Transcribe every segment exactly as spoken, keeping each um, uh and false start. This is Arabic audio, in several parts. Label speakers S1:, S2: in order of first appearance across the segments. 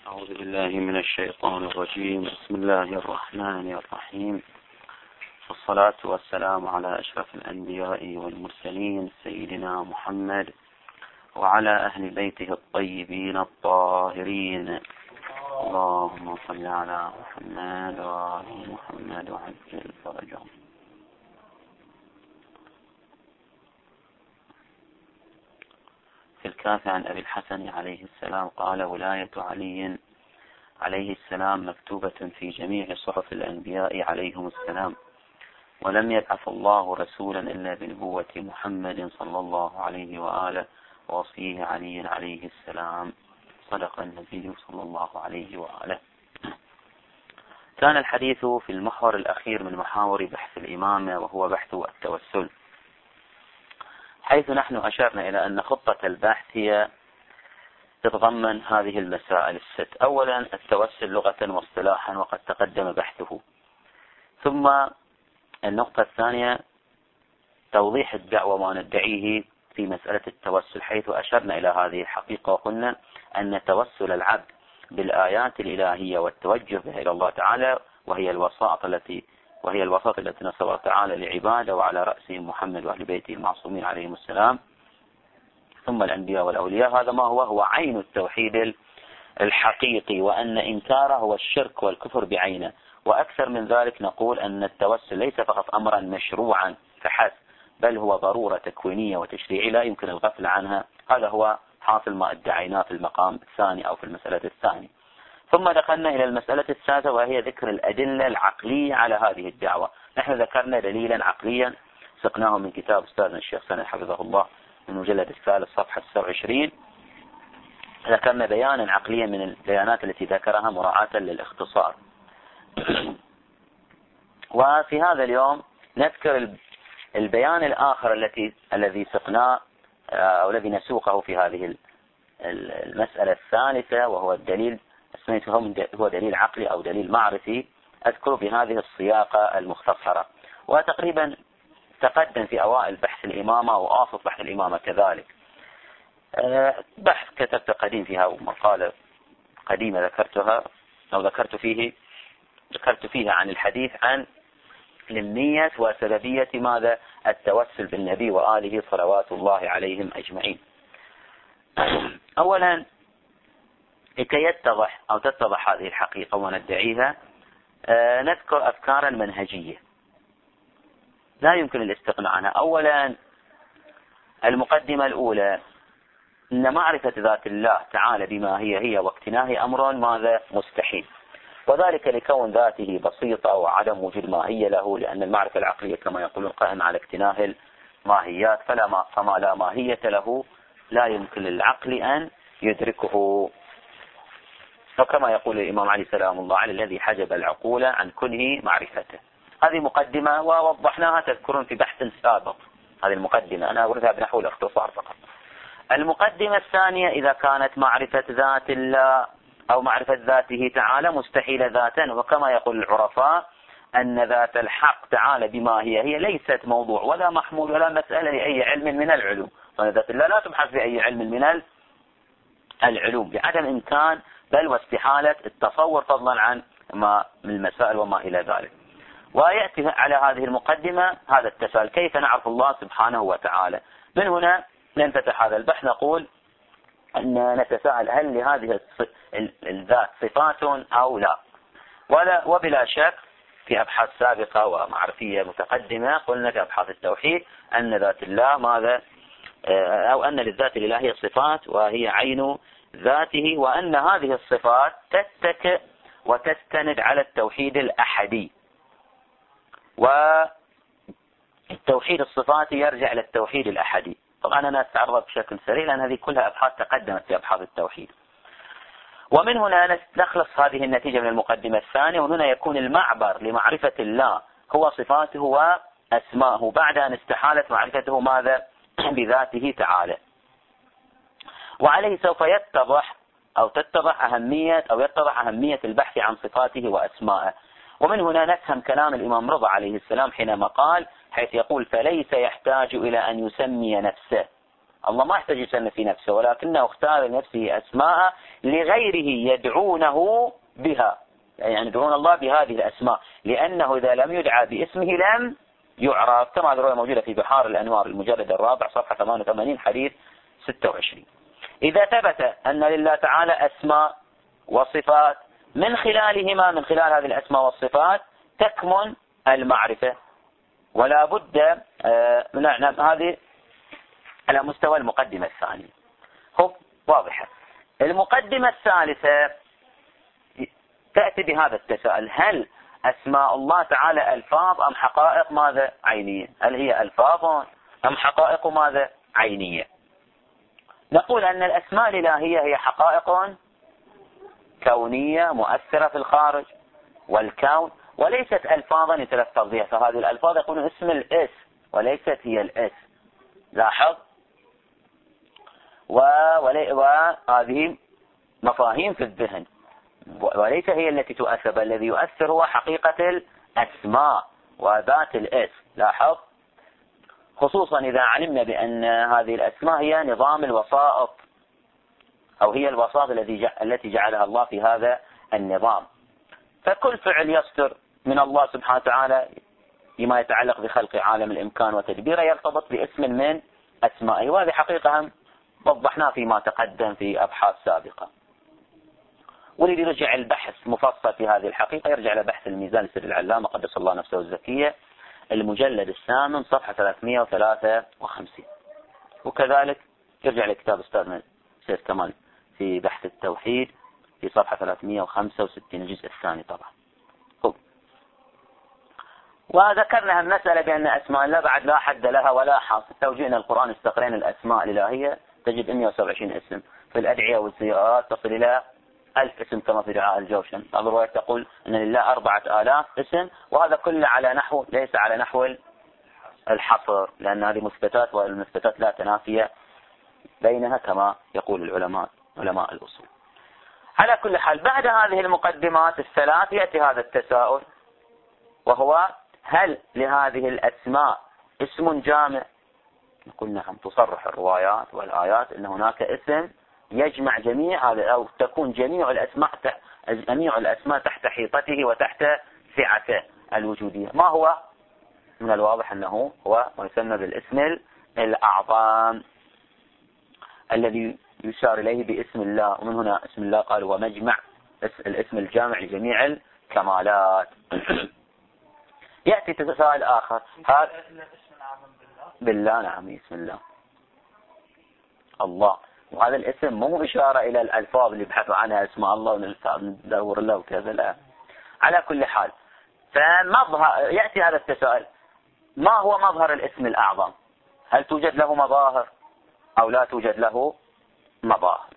S1: أعوذ بالله من الشيطان الرجيم. بسم الله الرحمن الرحيم، والصلاة والسلام على أشرف الأنبياء والمرسلين سيدنا محمد وعلى أهل بيته الطيبين الطاهرين. اللهم صل على محمد وآل محمد وعجل فرجهم. في الكافي عن أبي الحسن عليه السلام قال: ولاية علي عليه السلام مكتوبة في جميع صحف الأنبياء عليهم السلام، ولم يبعث الله رسولا إلا بنبوة محمد صلى الله عليه وآله ووصيه علي عليه السلام. صدق النبي صلى الله عليه وآله. كان الحديث في المحور الأخير من محاور بحث الإمامة، وهو بحث التوسل، حيث نحن أشرنا إلى أن خطة البحث هي تتضمن هذه المسائل الست. أولا التوسل لغة واصطلاحا، وقد تقدم بحثه. ثم النقطة الثانية توضيح الدعوة وما ندعيه في مسألة التوسل، حيث أشرنا إلى هذه الحقيقة وقلنا أن توسل العبد بالآيات الإلهية والتوجه بها إلى الله تعالى، وهي الوساطة التي وهي الوساطة التي نصب الله تعالى لعباده، وعلى رأسهم محمد وأهل بيته المعصومين عليهم السلام، ثم الأنبياء والأولياء. هذا ما هو هو عين التوحيد الحقيقي، وأن إنكاره هو الشرك والكفر بعينه. وأكثر من ذلك نقول أن التوسل ليس فقط أمرا مشروعا فحسب، بل هو ضرورة تكوينية وتشريعية لا يمكن الغفل عنها. هذا هو حاصل ما ادعيناه في المقام الثاني أو في المسألة الثانية. ثم دخلنا إلى المسألة الثالثة، وهي ذكر الأدلة العقلية على هذه الدعوة. نحن ذكرنا دليلا عقليا سقناه من كتاب أستاذنا الشيخ سند حفظه الله من مجلد الثالث صفحة ستة وعشرين. ذكرنا بيانا عقليا من البيانات التي ذكرها مراعاة للاختصار. وفي هذا اليوم نذكر البيان الآخر التي الذي سقناه أو الذي نسوقه في هذه المسألة الثالثة، وهو الدليل هو دليل عقلي أو دليل معرفي، أذكر بهذه السياقة المختصرة. وتقريبا تقدم في أوائل بحث الإمامة وآخر بحث الإمامة كذلك بحث كتبت قديم فيها، ومقالة قديمة ذكرتها أو ذكرت فيه ذكرت فيها عن الحديث عن لمية وسببية ماذا التوسل بالنبي وآله صلوات الله عليهم أجمعين. أولا لكي يتضح أو تتضح هذه الحقيقة وندعيها، نذكر أفكارا منهجية لا يمكن الاستغناء عنها. أولا المقدمة الأولى أن معرفة ذات الله تعالى بما هي هي واقتناها أمر ماذا مستحيل، وذلك لكون ذاته بسيطة وعدم وجود ماهية له، لأن المعرفة العقلية كما يقولون قائمة على اقتناه الماهيات، فلا ما فما لا ماهية له لا يمكن للعقل أن يدركه. وكما يقول الإمام علي سلام الله عليه: الذي حجب العقول عن كنه معرفته. هذه مقدمة ووضحناها تذكرون في بحث سابق. هذه المقدمة أنا أوردها بنحو الاختصار فقط. المقدمة الثانية: إذا كانت معرفة ذات الله أو معرفة ذاته تعالى مستحيلة ذاتا، وكما يقول العرفاء أن ذات الحق تعالى بما هي هي ليست موضوع ولا محمول ولا مسألة لأي علم من العلوم، وذات الله لا تبحث بأي علم من العلوم بعدم إمكان بل واستحالة التصور، فضلا عن ما من المسائل وما إلى ذلك. ويأتي على هذه المقدمة هذا التساؤل: كيف نعرف الله سبحانه وتعالى؟ من هنا ننفتح هذا البحث، نقول أن نتساءل: هل لهذه الذات صفات أو لا؟ ولا وبلا شك في أبحاث سابقة ومعرفية متقدمة قلنا في أبحاث التوحيد أن ذات الله ماذا أو أن للذات الإلهية صفات وهي عين ذاته، وأن هذه الصفات تتكئ وتستند على التوحيد الأحدي، والتوحيد الصفاتي يرجع إلى التوحيد الأحدي. طبعا أنا أتعرض بشكل سريع لأن هذه كلها أبحاث تقدمت في أبحاث التوحيد. ومن هنا نخلص هذه النتيجة من المقدمة الثانية، ومن هنا يكون المعبر لمعرفة الله هو صفاته وأسماءه، بعد أن استحالت معرفته ماذا بذاته تعالى. وعليه سوف يتضح أو تتضح أهمية أو يتضح أهمية البحث عن صفاته وأسمائه. ومن هنا نفهم كلام الإمام رضا عليه السلام حينما قال، حيث يقول: فليس يحتاج إلى أن يسمي نفسه الله ما يحتاج يسمي في نفسه، ولكنه اختار لنفسه أسماء لغيره يدعونه بها، يعني يدعون الله بهذه الأسماء، لأنه إذا لم يدعى باسمه لم يعرف، كما الرواية موجودة في بحار الأنوار المجلد الرابع صفحة ثمانية وثمانين حديث ستة وعشرين. إذا ثبت أن لله تعالى أسماء وصفات من خلالهما من خلال هذه الأسماء والصفات تكمن المعرفة، ولا بد من هذه على مستوى المقدمة الثانية. هو واضحة. المقدمة الثالثة تأتي بهذا التساؤل: هل أسماء الله تعالى ألفاظ أم حقائق ماذا عينية؟ هل هي ألفاظ أم حقائق ماذا عينية؟ نقول أن الأسماء الإلهية هي حقائق كونية مؤثرة في الخارج والكون، وليست ألفاظا يتلفظ بها، فهذه الألفاظ يكون اسم الاسم وليست هي الاسم. لاحظ، وهذه مفاهيم في الذهن وليس هي التي تؤثر، بل الذي يؤثر هو حقيقة الأسماء وذات الاسم. لاحظ، خصوصا إذا علمنا بأن هذه الأسماء هي نظام الوسائط، أو هي الوسائط التي التي جعلها الله في هذا النظام. فكل فعل يصدر من الله سبحانه وتعالى فيما يتعلق بخلق عالم الإمكان وتدبيره يرتبط باسم من أسمائه، وهذه حقيقة هم وضحناه فيما تقدم في أبحاث سابقة. والذي يرجع البحث مفصل في هذه الحقيقة يرجع إلى بحث الميزان لسر العلامة قدس الله نفسه الزكية المجلد الثامن صفحة ثلاثمائة وثلاثة وخمسين، وكذلك يرجع لكتاب أستاذنا سيد كمال في بحث التوحيد في صفحة ثلاثمائة وخمسة وستين الجزء الثاني طبعا. خب. وذكرنا المسألة بأن أسماء الله بعد لا حد لها ولا حاصر. لو جئنا القرآن استقرينا الأسماء الإلهية تجد مئة وسبعة وعشرين اسم، في الأدعية والزيارات تصل إلى ألف اسم كما في دعاء الجوشن. بعض الروايات تقول أن لله أربعة آلاف اسم، وهذا كله على نحو ليس على نحو الحصر، لأن هذه مثبتات والمثبتات لا تنافي بينها كما يقول العلماء علماء الأصول. على كل حال، بعد هذه المقدمات الثلاث يأتي هذا التساؤل، وهو: هل لهذه الأسماء اسم جامع؟ نقول نعم، تصرح الروايات والآيات أن هناك اسم يجمع جميع هذا، أو تكون جميع الأسماء جميع الأسماء تحت حيطته وتحت سعته الوجودية. ما هو؟ من الواضح أنه هو ما يسمى بالاسم الأعظم الذي يشار إليه باسم الله، ومن هنا اسم الله قال هو مجمع، الاسم الجامع لجميع الكمالات. يأتي تساؤل آخر: هذا بالله؟ نعم، اسم الله الله، وهذا الاسم مو إشارة إلى الألفاظ اللي يبحثوا عنها اسماء الله وندور له وكذا، لا. على كل حال، فمظهر يأتي هذا التساؤل: ما هو مظهر الاسم الأعظم؟ هل توجد له مظاهر أو لا توجد له مظاهر؟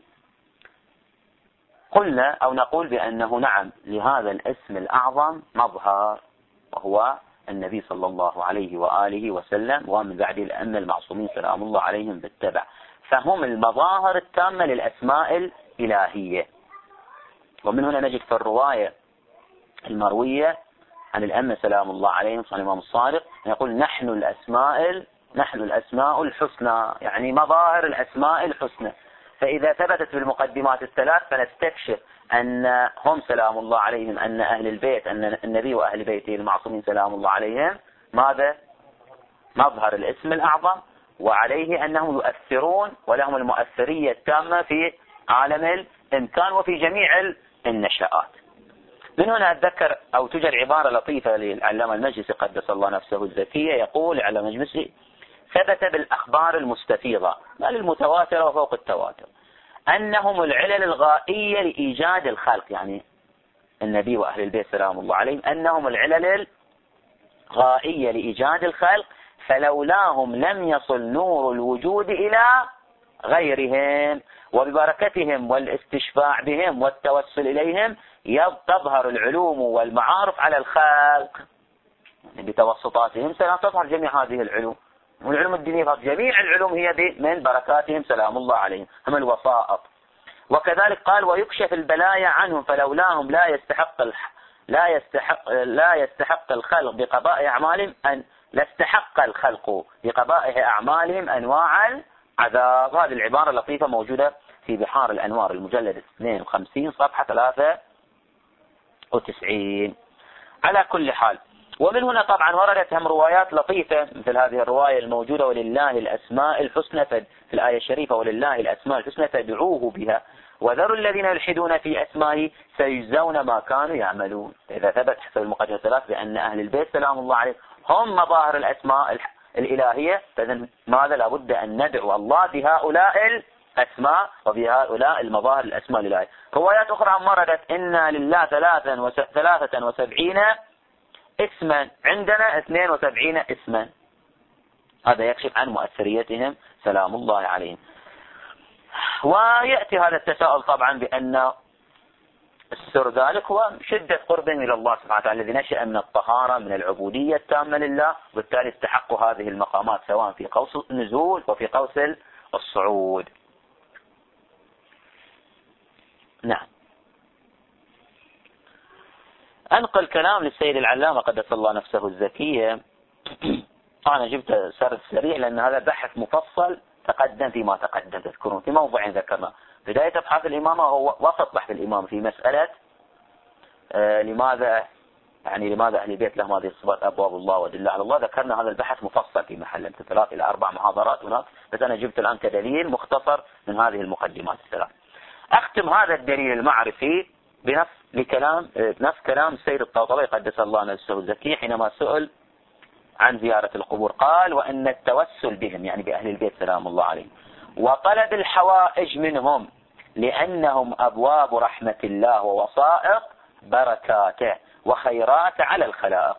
S1: قلنا أو نقول بأنه نعم، لهذا الاسم الأعظم مظهر، وهو النبي صلى الله عليه وآله وسلم، ومن بعد الأئمة المعصومين سلام الله عليهم بالتبع، فهم المظاهر التامة للأسماء الإلهية. ومن هنا نجد في الرواية المروية عن الأئمة سلام الله عليهم صلى الإمام الصادق يقول: نحن الأسماء نحن الأسماء الحسنى، يعني مظاهر الأسماء الحسنى. فإذا ثبتت في المقدمات الثلاث فنستكشف أن هم سلام الله عليهم، أن أهل البيت، أن النبي وأهل بيته المعصومين سلام الله عليهم ماذا؟ مظهر الاسم الأعظم، وعليه أنهم يؤثرون ولهم المؤثرية التامة في عالم الإمكان وفي جميع النشآت. من هنا أتذكر أو توجد عبارة لطيفة للعلامة المجلسي قدس الله نفسه الزكية، يقول العلامة المجلسي: ثبت بالأخبار المستفيضة بل المتواترة وفوق التواتر أنهم العلل الغائية لإيجاد الخلق، يعني النبي وأهل البيت سلام الله عليهم أنهم العلل الغائية لإيجاد الخلق، فلولاهم لم يصل نور الوجود إلى غيرهم، وببركتهم والاستشفاع بهم والتوسل إليهم تظهر العلوم والمعارف على الخلق، يعني بتوسطاتهم ستظهر جميع هذه العلوم، والعلوم الدينية جميع العلوم هي من بركاتهم سلام الله عليهم، هم الوسائط. وكذلك قال: ويكشف البلايا عنهم فلولاهم لا يستحق الح... لا يستحق لا يستحق الخلق بقضاء أعمالهم أن لا استحق الخلق بقضاء أعمالهم أنواع عذاب. هذه العبارة اللطيفة موجودة في بحار الأنوار المجلد اثنين وخمسين صفحة ثلاثة وتسعين. على كل حال، ومن هنا طبعا وردت هم روايات لطيفة مثل هذه الرواية الموجودة ولله الأسماء الحسنى في الآية الشريفة، ولله الأسماء الحسنى فادعوه بها وذروا الذين يلحدون في أسمائه سيجزون ما كانوا يعملون. إذا ثبت حسب المقدمة الثلاث بأن أهل البيت سلام الله عليهم هم مظاهر الأسماء الإلهية، فإذن ماذا لابد أن ندعو الله بهؤلاء الأسماء وبهؤلاء المظاهر الأسماء الإلهية. روايات أخرى وردت إن لله ثلاثة وسبعين اسما، عندنا اثنين وسبعين اسما. هذا يكشف عن مؤثريتهم سلام الله عليهم. ويأتي هذا التساؤل طبعا بأن السر ذلك هو شدة قربهم إلى الله سبحانه وتعالى الذي نشأ من الطهارة من العبودية التامة لله، وبالتالي استحقوا هذه المقامات سواء في قوس النزول وفي قوس الصعود. نعم. أنقل كلام للسيد العلامة قدس الله نفسه الزكية. أنا جبت سرد سريع لأن هذا بحث مفصل تقدم فيما تقدم، تذكرون في موضوع ذكرنا بداية أبحاث الإمامة هو وسط بحث الإمام في مسألة آه لماذا يعني لماذا أهل البيت لهم هذه الصفات أبواب الله ودل على الله. ذكرنا هذا البحث مفصل في محل ثلاث إلى أربع محاضرات هناك، بس أنا جبت الآن كدليل مختصر من هذه المقدمات الثلاث. أختم هذا الدليل المعرفي بنفس لكلام نفس كلام السيد الطوطبي قدس الله نفسه الزكي حينما سئل عن زيارة القبور، قال وأن التوسل بهم يعني بأهل البيت سلام الله عليهم وطلب الحوائج منهم لأنهم أبواب رحمة الله ووسائط بركاته وخيرات على الخلائق،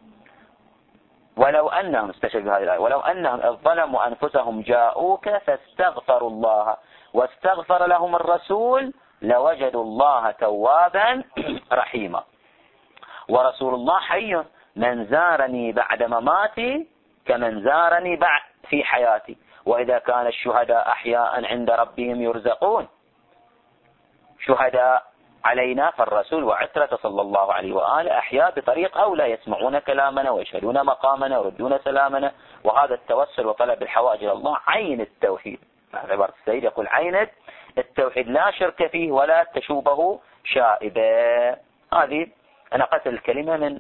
S1: ولو أنهم استشهدوا بهذه الآية ولو أنهم إذ ظلموا أنفسهم جاءوك فاستغفروا الله واستغفر لهم الرسول لوجدوا الله توابا رحيما، ورسول الله حي من زارني بعد مماتي كمن زارني بعد في حياتي، وإذا كان الشهداء أحياء عند ربهم يرزقون شهداء علينا فالرسول وعترة صلى الله عليه وآله أحياء بطريق أولى يسمعون كلامنا ويشهدون مقامنا ويردون سلامنا. وهذا التوسل وطلب الحوائج إلى الله عين التوحيد. عبارة السيد يقول عين التوحيد لا شرك فيه ولا تشوبه شائبة. هذه أنا قتل الكلمة من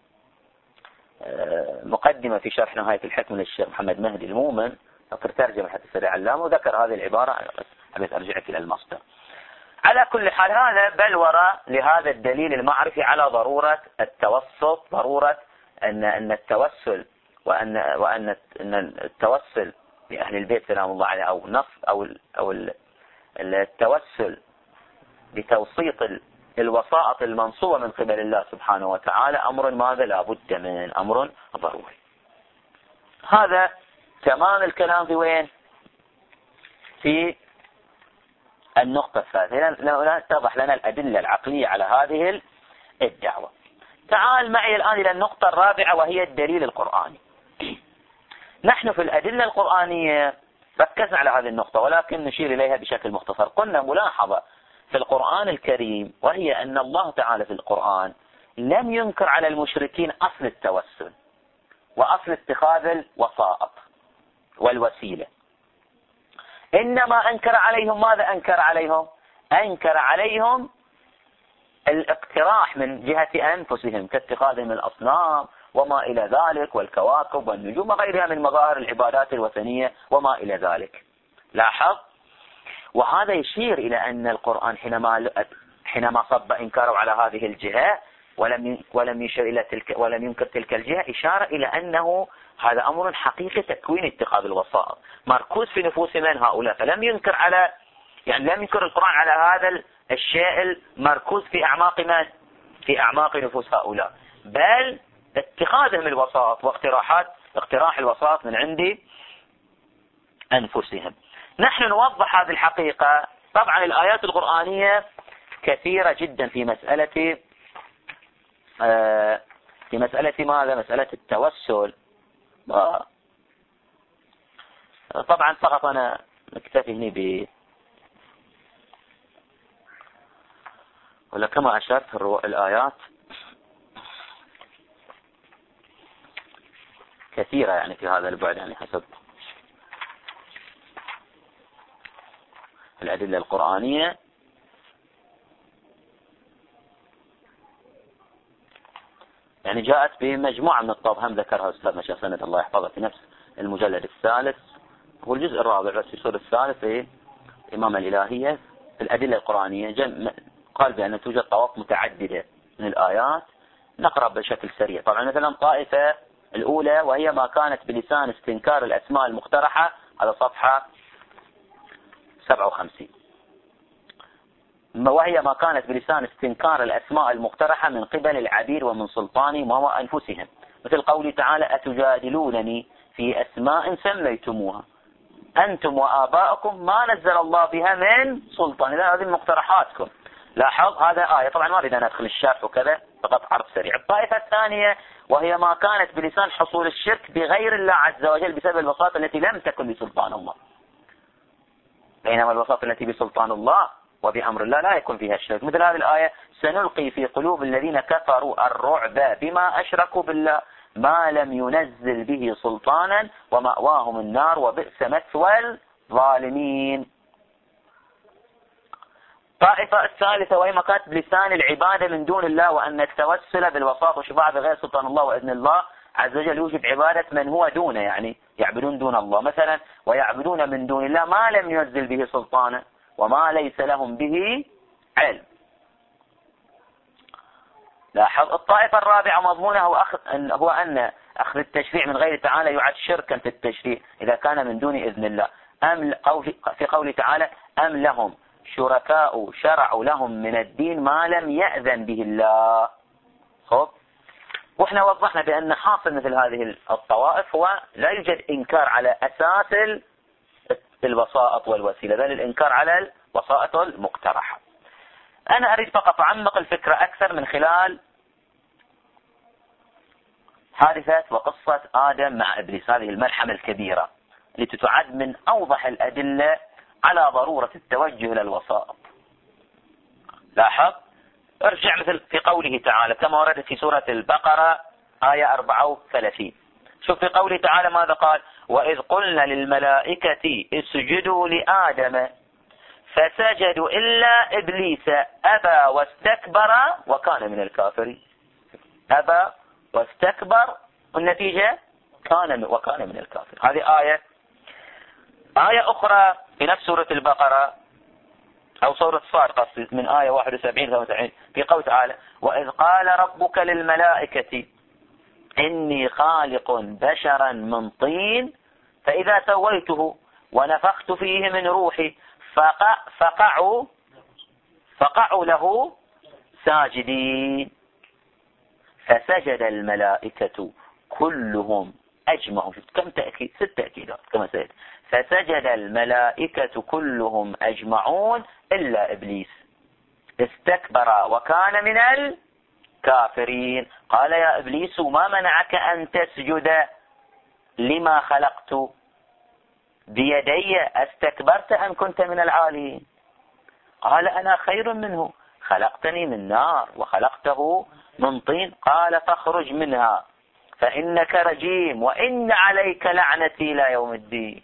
S1: مقدمة في شرح نهاية الحكم للشيخ محمد مهدي المؤمن، ذكر ترجمة حتى السيد العلامة وذكر هذه العبارة، حبيت أرجعك إلى المصدر. على كل حال هذا بلورة لهذا الدليل المعرفي على ضرورة التوسط، ضرورة أن أن التوسل وأن وأن أن التوسل لأهل البيت سلام الله عليه أو نص أو أو التوسل بتوسيط الوسائط المنصوبة من قبل الله سبحانه وتعالى أمر ماذا لا بد من أمر ضروري. هذا تمام الكلام في وين؟ في النقطة الثالثة. لا تضح لنا الأدلة العقلية على هذه الدعوة. تعال معي الآن إلى النقطة الرابعة وهي الدليل القرآني. نحن في الأدلة القرآنية ركزنا على هذه النقطة ولكن نشير إليها بشكل مختصر. قلنا ملاحظة في القرآن الكريم وهي أن الله تعالى في القرآن لم ينكر على المشركين أصل التوسل وأصل اتخاذ الوسائط والوسيلة، إنما أنكر عليهم ماذا أنكر عليهم؟ أنكر عليهم الاقتراح من جهة أنفسهم كاتخاذهم الأصنام وما إلى ذلك والكواكب والنجوم وغيرها من مظاهر العبادات الوثنية وما إلى ذلك. لاحظ، وهذا يشير إلى أن القرآن حينما حينما صب إنكاره على هذه الجهة ولم ولم يشير إلى تلك ولم ينكر تلك الجهة إشارة إلى أنه هذا أمر حقيقي تكوين اتخاذ الوسائط مركوز في نفوس من هؤلاء، فلم ينكر على يعني لم ينكر القرآن على هذا الشيء المركوز في أعماق من في أعماق نفوس هؤلاء، بل اتخاذهم الوسائط واقتراحات اقتراح الوسائط من عند أنفسهم. نحن نوضح هذه الحقيقة. طبعا الآيات القرآنية كثيرة جدا في مسألة في مسألة ماذا؟ مسألة التوسل. طبعا فقط أنا نكتفي هنا ب ولا كما أشرت الآيات كثيرة يعني في هذا البعد يعني حسب الأدلة القرآنية يعني جاءت بمجموعة من الطب، هم ذكرها أستاذ مشايخ سند الله يحفظه في نفس المجلد الثالث، هو الجزء الرابع بس في السور الثالث في إمام الإلهية في الأدلة القرآنية. جم قال بأن توجد طوائف متعددة من الآيات. نقرأ بشكل سريع. طبعا مثلا الطائفة الأولى وهي ما كانت بلسان استنكار الأسماء المقترحة على صفحة سبعة وخمسين، وهي ما كانت بلسان استنكار الأسماء المقترحة من قبل العبيد ومن سلطانهم وأنفسهم، مثل قوله تعالى أتجادلونني في أسماء سميتموها أنتم وآباؤكم ما نزل الله بها من سلطان. إذا هذه مقترحاتكم. لاحظ هذا آية، طبعا ما أريد أن أدخل الشرح وكذا، فقط عرض سريع. الطائفة الثانية وهي ما كانت بلسان حصول الشرك بغير الله عز وجل بسبب الوساطة التي لم تكن بسلطان الله، بينما الوساطة التي بسلطان الله وبأمر الله لا يكون فيها الشرك، مثل هذه الآية سنلقي في قلوب الذين كفروا الرعب بما أشركوا بالله ما لم ينزل به سلطانا ومأواهم النار وبئس مثوى الظالمين. الطائفة الثالثة وهي ما كانت بلسان العبادة من دون الله، وأن التوسل بالوساطة والشفاعة بغير سلطان الله وإذن الله عز وجل يوجب عبادة من هو دونه، يعني يعبدون دون الله مثلا، ويعبدون من دون الله ما لم ينزل به سلطانا وما ليس لهم به علم. لاحظ الطائفة الرابعة مضمونها هو, أخ... هو أن أخذ التشريع من غير تعالى يعد شركا في التشريع إذا كان من دون إذن الله، أم أو في قوله تعالى أم لهم شركاء شرعوا لهم من الدين ما لم يأذن به الله. خب وإحنا وضحنا بأن حاصل مثل هذه الطوائف هو لا يوجد إنكار على أساس الوسائط والوسيلة، بل الإنكار على الوسائط المقترحة. أنا أريد فقط أعمق الفكرة أكثر من خلال حادثة وقصة آدم مع إبليس، هذه الملحمة الكبيرة التي تعد من أوضح الأدلة على ضرورة التوجه إلى الوسائط. لاحظ ارجع مثل في قوله تعالى كما ورد في سورة البقرة آية أربعة وثلاثين. شوف في قوله تعالى ماذا قال؟ وإذ قلنا للملائكة اسجدوا لآدم فسجدوا إلا إبليس أبى واستكبر وكان من الكافرين. أبى واستكبر والنتيجة كان وكان من الكافرين. هذه آية. آية أخرى في نفس سورة البقرة أو سورة صاد قصد من آية واحد وسبعين ثلاثة وسبعين في قول تعالى وإذ قال ربك للملائكة إني خالق بشرا من طين فإذا سويته ونفخت فيه من روحي فقع فقعوا فقعوا له ساجدين فسجد الملائكة كلهم أجمعوا. كم تأكيد؟ ست تأكيدات كما سيد. فسجد الملائكة كلهم أجمعون إلا إبليس استكبر وكان من الكافرين. قال يا إبليس ما منعك أن تسجد لما خلقت بيدي استكبرت أم كنت من العالين؟ قال أنا خير منه خلقتني من نار وخلقته من طين. قال فاخرج منها فإنك رجيم وإن عليك لعنتي إلى يوم الدين.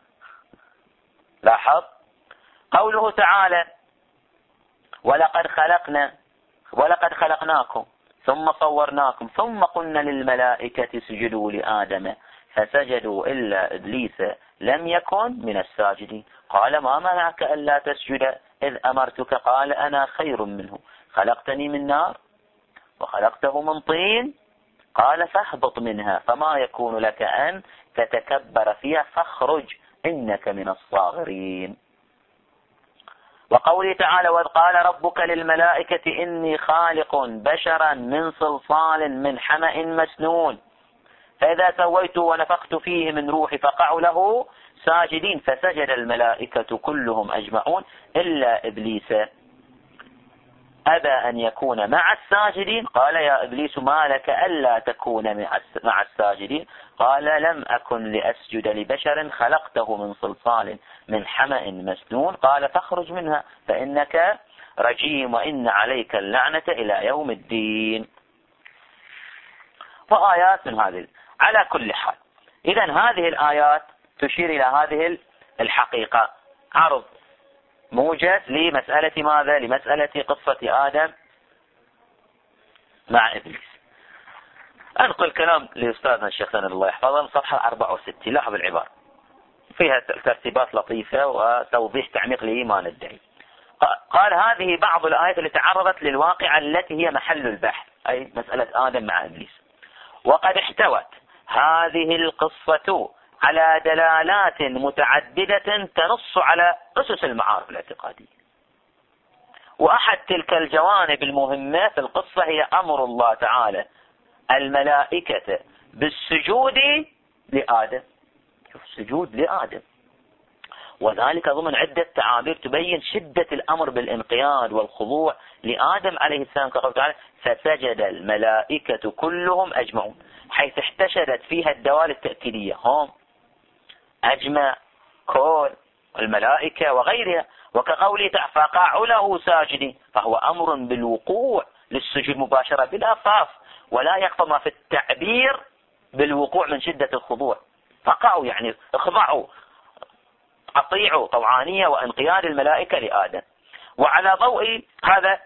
S1: لاحظ قوله تعالى ولقد خلقنا ولقد خلقناكم ثم صورناكم ثم قلنا للملائكة اسجدوا لآدم فسجدوا إلا إبليس لم يكن من الساجدين. قال ما منعك ألا تسجد إذ أمرتك؟ قال أنا خير منه خلقتني من نار وخلقته من طين. قال فاهبط منها فما يكون لك أن تتكبر فيها فاخرج إنك من الصاغرين. وقوله تعالى وإذ قال ربك للملائكة إني خالق بشرا من صلصال من حمأ مسنون فإذا سويته ونفخت فيه من روحي فقعوا له ساجدين فسجد الملائكة كلهم أجمعون إلا إبليس أبى أن يكون مع الساجدين. قال يا إبليس ما لك ألا تكون مع الساجدين؟ قال لم أكن لأسجد لبشر خلقته من صلصال من حمأ مسنون. قال فاخرج منها فإنك رجيم وإن عليك اللعنة إلى يوم الدين. وآيات من هذه. على كل حال إذن هذه الآيات تشير إلى هذه الحقيقة. عرض موجز لمسألة ماذا؟ لمسألة قصة آدم مع إبليس. أنقل كلام لأستاذنا الشيخ سند الله يحفظه، صفحة أربعة وستين، لاحظ العبارة فيها ترتيبات لطيفة وتوضيح تعميق لما ندعي. قال: هذه بعض الآيات التي تعرضت للواقعة التي هي محل البحث، أي مسألة آدم مع إبليس، وقد احتوت هذه القصة على دلالات متعددة تنص على أسس المعارف الاعتقادية. وأحد تلك الجوانب المهمة في القصة هي أمر الله تعالى الملائكة بالسجود لآدم. السجود لآدم، وذلك ضمن عدة تعابير تبين شدة الأمر بالانقياد والخضوع لآدم عليه السلام، كقوله تعالى: فسجد الملائكة كلهم أجمعون، حيث احتشدت فيها الدوال التأكيدية، هم، أجمع، كل، الملائكة وغيرها. وكقوله تعالى: فقعوا له ساجدين، فهو أمر بالوقوع للسجود مباشرة بلا خاف، ولا يخفى ما في التعبير بالوقوع من شدة الخضوع. فقعوا يعني اخضعوا، أطيعوا، طوعانية وانقياد الملائكة لآدم. وعلى ضوء هذا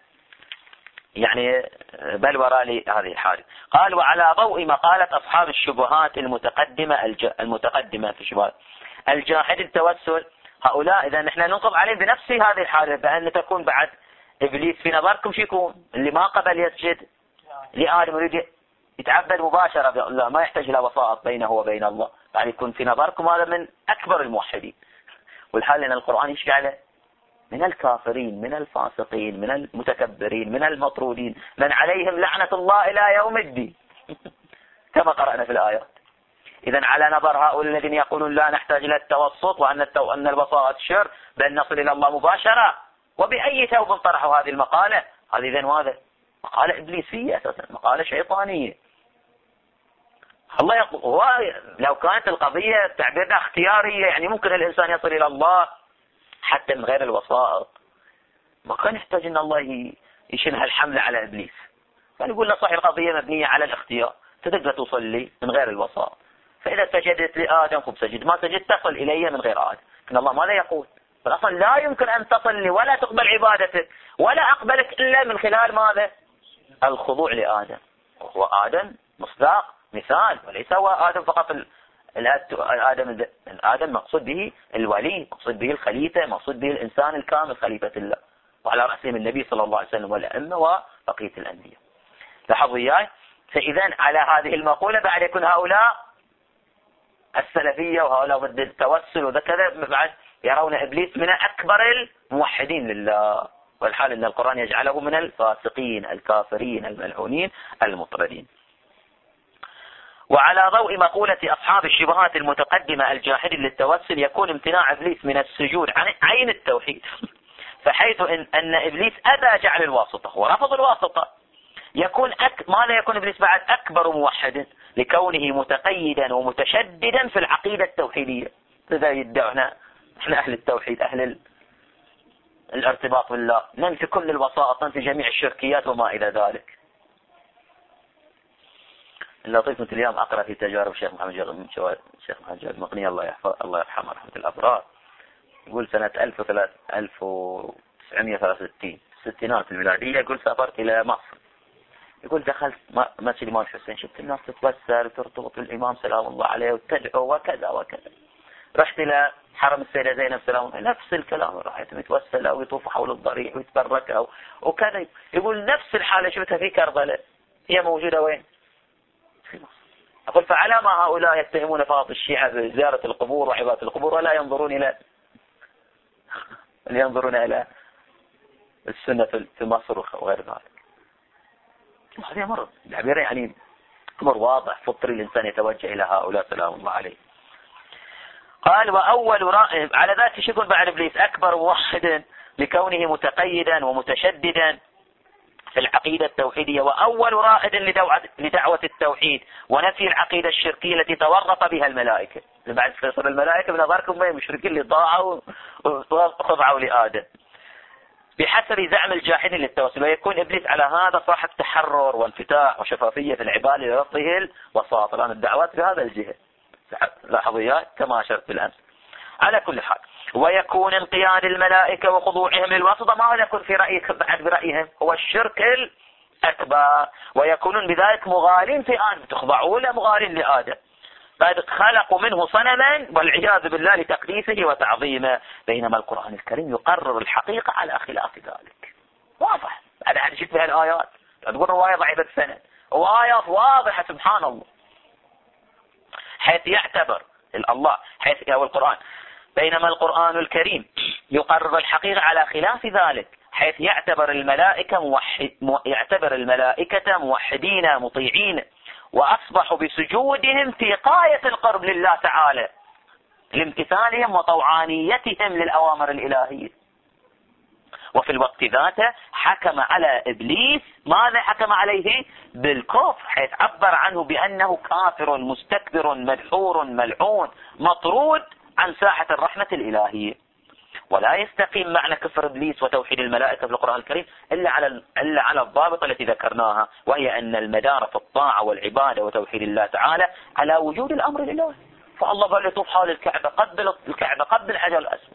S1: يعني بل وراء لهذه الحالة، قال: وعلى ضوء مقالة أصحاب الشبهات المتقدمة الج... المتقدمة في الشبهات الجاحد التوسل، هؤلاء إذا نحن ننقض عليهم بنفس هذه الحالة، بأن تكون بعد إبليس في نظركم شو يكون؟ اللي ما قبل يسجد لآدم يريد يتعبد مباشرة، لا ما يحتاج إلى وسائط بينه وبين الله، يعني يكون في نظركم هذا من أكبر الموحدين. والحال أن القرآن يشجع من الكافرين، من الفاسقين، من المتكبرين، من المطرودين، من عليهم لعنة الله إلى يوم الدين كما قرأنا في الآيات. إذن على نظر هؤلاء الذين يقولون لا نحتاج إلى التوسط وأن التو... أن الوسائط شر، بل نصل إلى الله مباشرة، وبأي ثوب طرحوا هذه المقالة؟ هذه إذن هذا مقالة إبليسية أساسا، مقالة شيطانية. الله يقول هو لو كانت القضية تعبيرنا اختيارية، يعني ممكن الإنسان يصل إلى الله حتى من غير الوسائط، ما كان يحتاج أن الله يشنها الحملة على إبليس. كان يقول له صحيح القضية مبنية على الاختيار، تقدر تصلي من غير الوسائط، فإذا سجدت لآدم فسجد، ما سجدت تصل إلي من غير آدم. لكن الله ماذا يقول؟ فالأصل لا يمكن أن تصلي ولا تقبل عبادتك ولا أقبلك إلا من خلال ماذا؟ الخضوع لآدم. وهو آدم مصداق مثال، وليس هو آدم فقط. آدم آدم مقصود به الولي، مقصود به الخليفة، مقصود به الإنسان الكامل خليفة الله، وعلى رأسهم النبي صلى الله عليه وسلم والأئمة وبقية الأنبياء. لاحظوا إياي؟ فإذا على هذه المقولة بعد يكون هؤلاء السلفية وهؤلاء ضد التوسل وذكذا بعد يرون إبليس من أكبر الموحدين لله، والحال أن القرآن يجعله من الفاسقين الكافرين الملعونين المطردين. وعلى ضوء مقولة أصحاب الشبهات المتقدمة الجاحد للتوسل، يكون امتناع إبليس من السجود عن عين التوحيد، فحيث إن, أن إبليس أبى جعل الواسطة ورفض الواسطة، يكون أك... ماذا يكون إبليس بعد أكبر موحد لكونه متقيدا ومتشددا في العقيدة التوحيدية. لذا يدعنا احنا أهل التوحيد، أهل ال... الارتباط بالله، ننفي كل الوسائط، ننفي جميع الشركيات وما إلى ذلك. اللطيف مثل اليوم أقرأ في تجارب الشيخ محمد جابر الشيخ محمد جابر المقني الله يحفظه الله يرحمه رحمة الأبرار، يقول سنة ألف وتسعمائة وثلاثة وستين الستينات الميلادية، يقول سافرت إلى مصر، يقول دخلت مسجد الإمام الحسين، شفت الناس تتوسل وترتبط بالإمام سلام الله عليه وتدعو وكذا وكذا. رحت إلى حرم السيدة زينب سلام الله، نفس الكلام، رأيتهم يتوسلوا ويطوفوا حول الضريح ويتبركوا وكذا. يقول نفس الحالة شفتها في كربلاء، هي موجودة وين؟ في مصر. أقول فعلى ما هؤلاء يتهمون فقط الشيعة بزيارة القبور وعبادة القبور، ولا ينظرون إلى ينظرون إلى السنة في مصر وغير ذلك. هذا أمر العبير يعني أمر واضح فطري، الإنسان يتوجه إلى هؤلاء سلام الله عليه. قال: وأول رائد على ذلك شكل بعد إبليس أكبر موحد لكونه متقيدا ومتشددا في العقيدة التوحيدية، وأول رائد لدعوة التوحيد ونفي العقيدة الشركية التي تورط بها الملائكة. بعد فصل الملائكة بنظركم بين المشركين اللي ضاعوا وخضعوا لآدم بحسب زعم الجاحدين للتوسل، ويكون إبليس على هذا صاحب تحرر وانفتاح وشفافية في العبادة لرفضه الوساطة، الآن الدعوات في هذا الجهة. لاحظوا إياه كما أشرت بالأمس. على كل حال، ويكون انقياد الملائكة وخضوعهم للواسطة ما هو يكون في رأيك بعد برأيهم هو الشرك الأكبر، ويكونون بذلك مغالين في آدم، تخضعون مغالين لآدم، قد خلقوا منه صنما والعياذ بالله لتقديسه وتعظيمه. بينما القرآن الكريم يقرر الحقيقة على خلاف ذلك. واضح. أنا حدشت بها الآيات، تقول رواية ضعيفة السند، وآيات واضحة سبحان الله، حيث يعتبر الله حيث هو القرآن. بينما القرآن الكريم يقرر الحقيقة على خلاف ذلك، حيث يعتبر الملائكة موحد يعتبر الملائكة موحدين مطيعين، وأصبحوا بسجودهم في غاية القرب لله تعالى لامتثالهم وطوعانيتهم للأوامر الإلهية. وفي الوقت ذاته حكم على إبليس، ماذا حكم عليه؟ بالكفر، حيث عبر عنه بأنه كافر مستكبر مدحور ملعون مطرود عن ساحة الرحمة الإلهية. ولا يستقيم معنى كفر إبليس وتوحيد الملائكة في القرآن الكريم إلا على إلا على الضابطة التي ذكرناها، وهي أن المدار في الطاعة والعبادة وتوحيد الله تعالى على وجود الأمر الإلهي. فالله قال يطوف حول الكعبة، قبل الكعبة، قبل الحجر الأسود،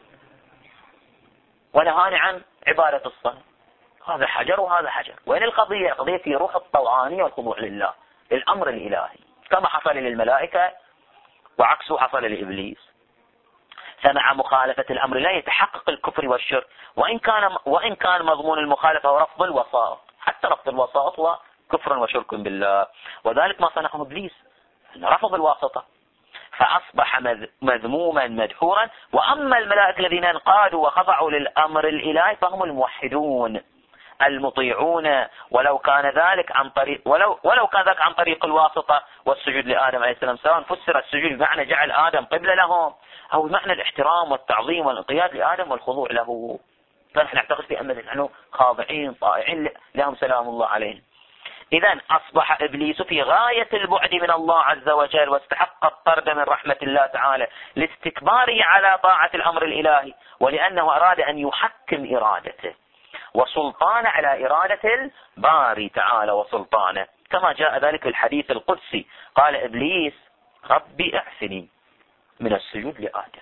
S1: ونهاني عن عبادة الصنم. هذا حجر وهذا حجر. وين القضية؟ القضية في روح الطوعانية والخضوع لله، الأمر الإلهي، كما حصل للملائكة وعكسه حصل لإبليس. فمع مخالفة الأمر لا يتحقق الكفر والشرك، وإن كان وإن كان مضمون المخالفة هو رفض الوساط، حتى رفض الوساط هو كفر وشرك بالله، وذلك ما صنعه إبليس، رفض الواسطة، فأصبح مذموما مدحورا. وأما الملائكة الذين انقادوا وخضعوا للأمر الإلهي فهم الموحدون المطيعون، ولو كان ذلك عن طريق ولو ولو كان ذلك عن طريق الواسطة والسجود لآدم عليه السلام، سواء فسر السجود بمعنى جعل آدم قبلة لهم، أو بمعنى الاحترام والتعظيم والانقياد لآدم والخضوع له. فنحن نعتقد في أننا نحن خاضعين طائعين لهم سلام الله عليهم. إذن أصبح إبليس في غاية البعد من الله عز وجل، واستحق الطرد من رحمة الله تعالى لاستكباره على طاعة الأمر الإلهي، ولأنه أراد أن يحكم إرادته وسلطانه على إرادة الباري تعالى وسلطانه، كما جاء ذلك في الحديث القدسي. قال إبليس: ربي أعفني من السجود لآدم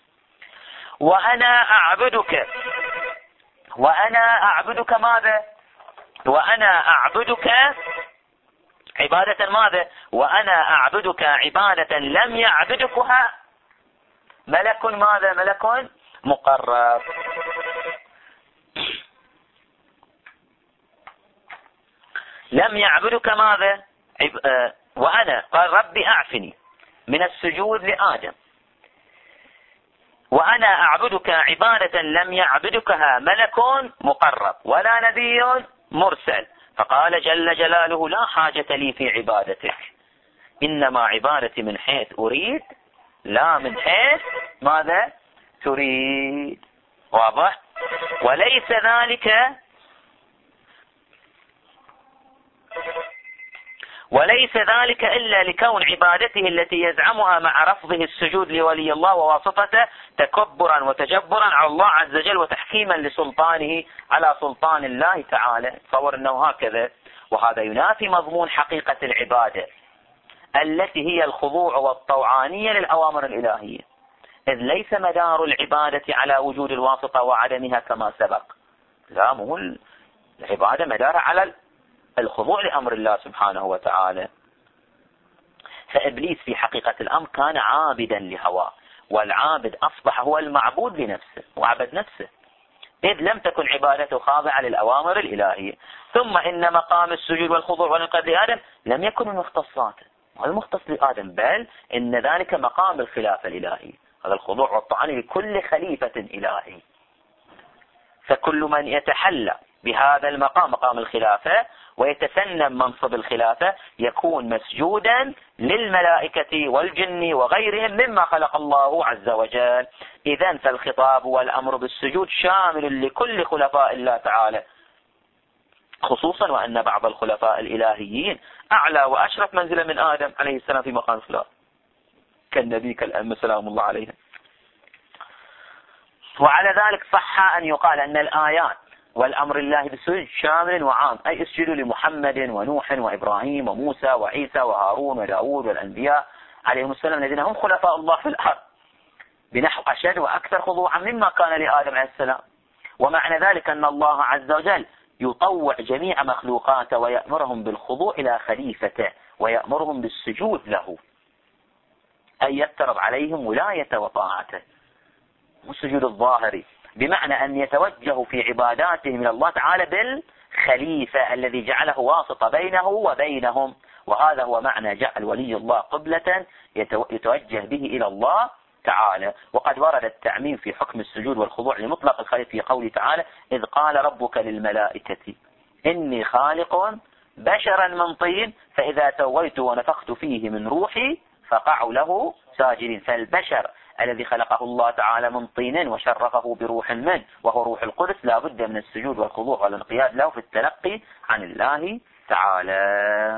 S1: وأنا أعبدك وأنا أعبدك ماذا؟ وأنا أعبدك عبادة ماذا؟ وأنا أعبدك عبادة لم يعبدكها ملك ماذا؟ ملك مقرب. لم يعبدك ماذا؟ عب... آه... وأنا قال ربي أعفني من السجود لآدم وأنا أعبدك عبادة لم يعبدكها ملك مقرب ولا نبي مرسل. فقال جل جلاله: لا حاجة لي في عبادتك، إنما عبادتي من حيث أريد لا من حيث ماذا تريد. واضح؟ وليس ذلك وليس ذلك إلا لكون عبادته التي يزعمها مع رفضه السجود لولي الله وواسطته تكبرا وتجبرا على الله عز وجل وتحكيما لسلطانه على سلطان الله تعالى. تصور أنه هكذا، وهذا ينافي مضمون حقيقة العبادة التي هي الخضوع والطوعانية للأوامر الإلهية، إذ ليس مدار العبادة على وجود الواسطة وعدمها كما سبق. لا، مو العبادة مدارها على الخضوع لأمر الله سبحانه وتعالى. فإبليس في حقيقة الأمر كان عابدا لهواه، والعابد أصبح هو المعبود لنفسه وعبد نفسه، إذ لم تكن عبادته خاضعة للأوامر الإلهية. ثم إن مقام السجود والخضوع والانقياد لآدم لم يكن من مختصاته، هذا مختص لآدم، بل إن ذلك مقام الخلافة الإلهية، هذا الخضوع والطاعة لكل خليفة إلهي. فكل من يتحلى بهذا المقام، مقام الخلافة، ويتسنم منصب الخلافة، يكون مسجودا للملائكة والجن وغيرهم مما خلق الله عز وجل. إذن فالخطاب والأمر بالسجود شامل لكل خلفاء الله تعالى، خصوصا وأن بعض الخلفاء الإلهيين أعلى وأشرف منزلة من آدم عليه السلام في مقام الخلافة، كالنبي كالأم سلام الله عليه. وعلى ذلك صح أن يقال أن الآيات والأمر الله بالسجود شامل وعام، أي اسجدوا لمحمد ونوح وإبراهيم وموسى وعيسى وهارون وداود والأنبياء عليهم السلام الذين هم خلفاء الله في الأرض. بنحو أشد وأكثر خضوعا مما كان لآدم عليه السلام. ومعنى ذلك أن الله عز وجل يطوع جميع مخلوقاته ويأمرهم بالخضوع إلى خليفته ويأمرهم بالسجود له، أي يفترض عليهم ولاية وطاعته، والسجود الظاهري بمعنى أن يتوجهوا في عباداتهم إلى الله تعالى بالخليفة الذي جعله واسطة بينه وبينهم. وهذا هو معنى جعل ولي الله قبلة يتوجه به إلى الله تعالى. وقد ورد التعميم في حكم السجود والخضوع لمطلق الخليفة في قوله تعالى: إذ قال ربك للملائكة إني خالق بشرا من طين فإذا سويت ونفخت فيه من روحي فقعوا له ساجدين. فالبشر الذي خلقه الله تعالى من طين وشرفه بروح منه وهو روح القدس لا بد من السجود والخضوع والانقياد له في التلقي عن الله تعالى.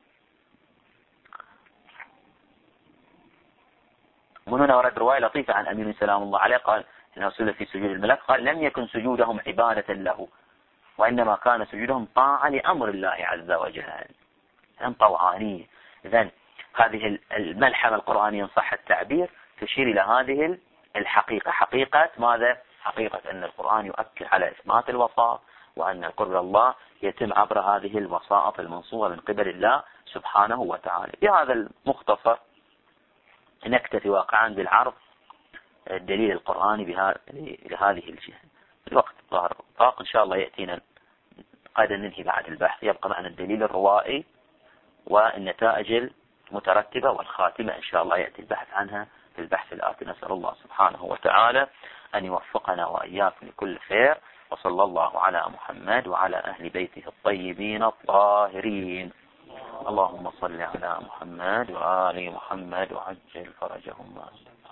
S1: من هنا ورد رواية لطيفة عن أمير سلام الله عليه قال إنه سئل في سجود الملك قال: لم يكن سجودهم عبادة له وإنما كان سجودهم طاعة لأمر الله عز وجل، هم طوعانية. إذن هذه الملحمة القرآنية إن صح التعبير تشير إلى هذه الحقيقة، حقيقة ماذا؟ حقيقة أن القرآن يؤكد على إثبات الوساط، وأن قرب الله يتم عبر هذه الوسائط المنصوبة من قبل الله سبحانه وتعالى. بهذا المختصر نكتفي واقعا بالعرض الدليل القرآني لهذه الجهة. الوقت ظهر طاق، إن شاء الله يأتينا قد ننهي بعد البحث، يبقى معنا الدليل الروائي والنتائج المترتبة والخاتمة، إن شاء الله يأتي البحث عنها في البحث الآتي. نسأل الله سبحانه وتعالى أن يوفقنا وإياكم لكل خير، وصلى الله على محمد وعلى أهل بيته الطيبين الطاهرين. اللهم صل على محمد وآل محمد وعجل فرجهم.